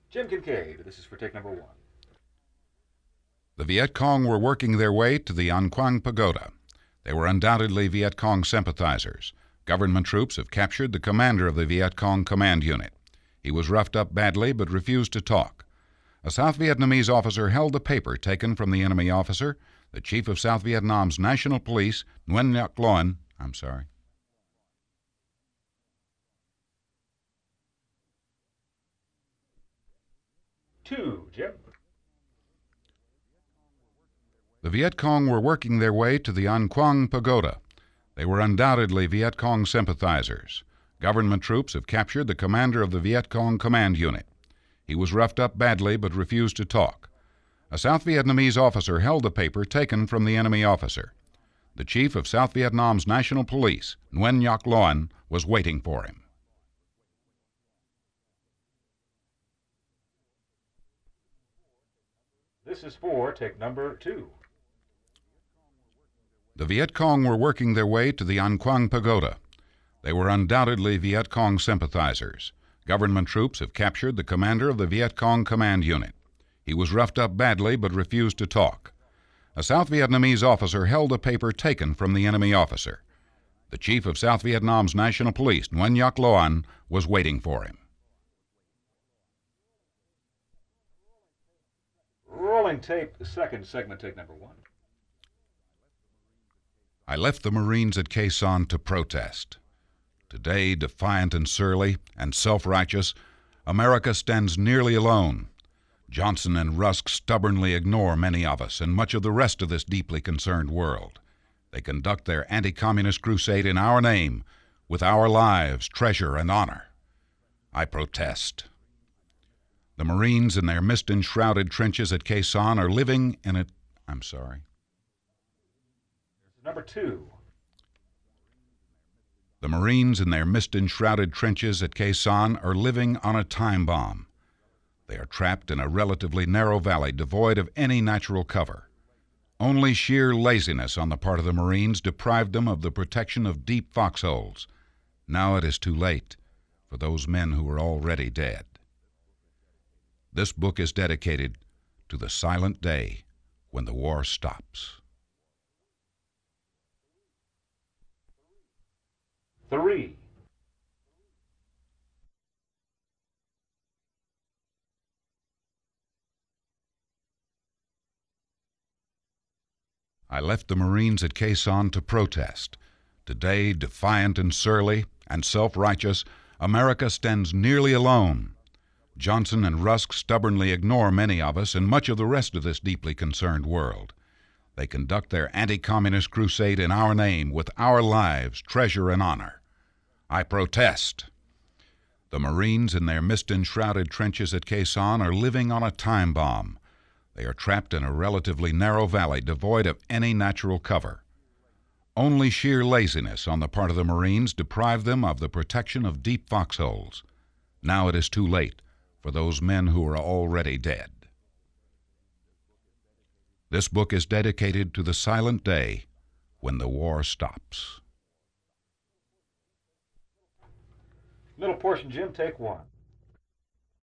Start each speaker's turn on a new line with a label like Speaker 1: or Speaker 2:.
Speaker 1: Jim Kincaid, this is for take number 1.
Speaker 2: The Viet Cong were working their way to the An Quang Pagoda. They were undoubtedly Viet Cong sympathizers. Government troops have captured the commander of the Viet Cong command unit. He was roughed up badly but refused to talk. A South Vietnamese officer held the paper taken from the enemy officer. The chief of South Vietnam's National Police, Nguyen Ngoc Loan,
Speaker 1: 2, Jim.
Speaker 2: The Viet Cong were working their way to the An Quang Pagoda. They were undoubtedly Viet Cong sympathizers. Government troops have captured the commander of the Viet Cong command unit. He was roughed up badly but refused to talk. A South Vietnamese officer held the paper taken from the enemy officer. The chief of South Vietnam's National Police, Nguyen Ngoc Loan, was waiting for him.
Speaker 1: This is for take number 2.
Speaker 2: The Viet Cong were working their way to the An Quang Pagoda. They were undoubtedly Viet Cong sympathizers. Government troops have captured the commander of the Viet Cong command unit. He was roughed up badly but refused to talk. A South Vietnamese officer held a paper taken from the enemy officer. The chief of South Vietnam's National Police, Nguyen Ngoc Loan, was waiting for him.
Speaker 1: Rolling tape, the second segment, take number 1.
Speaker 2: I left the Marines at Khe Sanh to protest. Today, defiant and surly and self-righteous, America stands nearly alone. Johnson and Rusk stubbornly ignore many of us and much of the rest of this deeply concerned world. They conduct their anti-communist crusade in our name, with our lives, treasure, and honor. I protest. The Marines in their mist-enshrouded trenches at Khe Sanh are living in a...
Speaker 1: Number 2.
Speaker 2: The Marines in their mist-enshrouded trenches at Khe Sanh are living on a time bomb. They are trapped in a relatively narrow valley devoid of any natural cover. Only sheer laziness on the part of the Marines deprived them of the protection of deep foxholes. Now it is too late for those men who are already dead. This book is dedicated to the silent day when the war stops.
Speaker 1: 3.
Speaker 2: I left the Marines at Khe Sanh to protest. Today, defiant and surly and self-righteous, America stands nearly alone. Johnson and Rusk stubbornly ignore many of us and much of the rest of this deeply concerned world. They conduct their anti-communist crusade in our name with our lives, treasure, and honor. I protest. The Marines in their mist-enshrouded trenches at Khe Sanh are living on a time bomb. They are trapped in a relatively narrow valley devoid of any natural cover. Only sheer laziness on the part of the Marines deprived them of the protection of deep foxholes. Now it is too late for those men who are already dead. This book is dedicated to the silent day when the war stops.
Speaker 1: Middle portion, Jim, take 1.